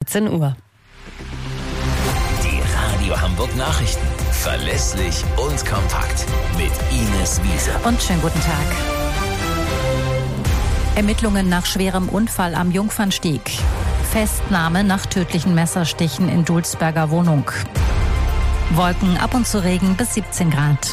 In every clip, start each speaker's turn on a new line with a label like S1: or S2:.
S1: 13 Uhr.
S2: Die Radio Hamburg Nachrichten. Verlässlich und kompakt. Mit Ines Wiese.
S3: Und schönen guten Tag. Ermittlungen nach schwerem Unfall am Jungfernstieg. Festnahme nach tödlichen Messerstichen in Dulsberger Wohnung. Wolken, ab und zu Regen bis 17 Grad.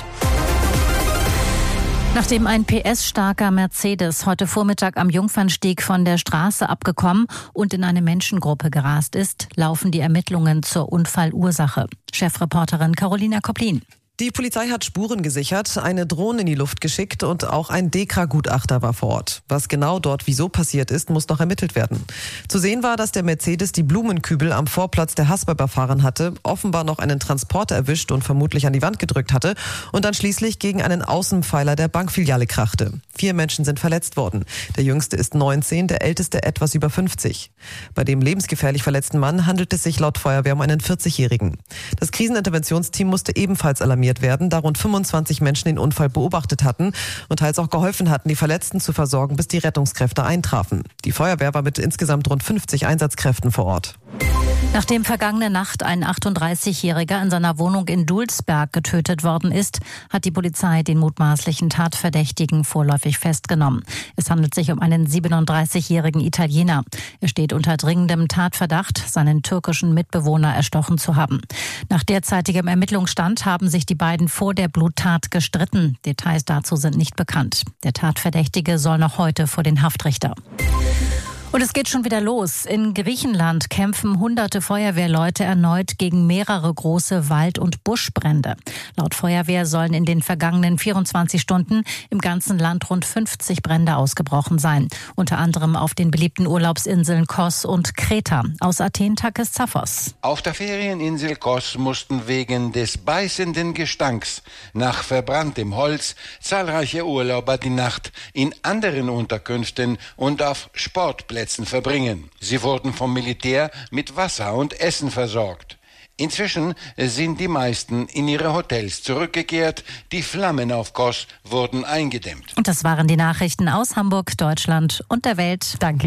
S3: Nachdem ein PS-starker Mercedes heute Vormittag am Jungfernstieg von der Straße abgekommen und in eine Menschengruppe gerast ist, laufen die Ermittlungen zur Unfallursache. Chefreporterin Carolina Koplin.
S4: Die Polizei hat Spuren gesichert, eine Drohne in die Luft geschickt und auch ein DEKRA-Gutachter war vor Ort. Was genau dort wieso passiert ist, muss noch ermittelt werden. Zu sehen war, dass der Mercedes die Blumenkübel am Vorplatz der Hasper überfahren hatte, offenbar noch einen Transporter erwischt und vermutlich an die Wand gedrückt hatte und dann schließlich gegen einen Außenpfeiler der Bankfiliale krachte. 4 Menschen sind verletzt worden. Der jüngste ist 19, der älteste etwas über 50. Bei dem lebensgefährlich verletzten Mann handelt es sich laut Feuerwehr um einen 40-Jährigen. Das Kriseninterventionsteam musste ebenfalls alarmiert werden, da rund 25 Menschen den Unfall beobachtet hatten und teils auch geholfen hatten, die Verletzten zu versorgen, bis die Rettungskräfte eintrafen. Die Feuerwehr war mit insgesamt rund 50 Einsatzkräften vor Ort.
S3: Nachdem vergangene Nacht ein 38-Jähriger in seiner Wohnung in Dulsberg getötet worden ist, hat die Polizei den mutmaßlichen Tatverdächtigen vorläufig festgenommen. Es handelt sich um einen 37-jährigen Italiener. Er steht unter dringendem Tatverdacht, seinen türkischen Mitbewohner erstochen zu haben. Nach derzeitigem Ermittlungsstand haben sich die beiden vor der Bluttat gestritten. Details dazu sind nicht bekannt. Der Tatverdächtige soll noch heute vor den Haftrichter. Und es geht schon wieder los. In Griechenland kämpfen hunderte Feuerwehrleute erneut gegen mehrere große Wald- und Buschbrände. Laut Feuerwehr sollen in den vergangenen 24 Stunden im ganzen Land rund 50 Brände ausgebrochen sein. Unter anderem auf den beliebten Urlaubsinseln Kos und Kreta. Aus Athen Takis Zaphos.
S5: Auf der Ferieninsel Kos mussten wegen des beißenden Gestanks nach verbranntem Holz zahlreiche Urlauber die Nacht in anderen Unterkünften und auf Sportplätzen verbringen. Sie wurden vom Militär mit Wasser und Essen versorgt. Inzwischen sind die meisten in ihre Hotels zurückgekehrt. Die Flammen auf Kos wurden eingedämmt.
S3: Und das waren die Nachrichten aus Hamburg, Deutschland und der Welt. Danke.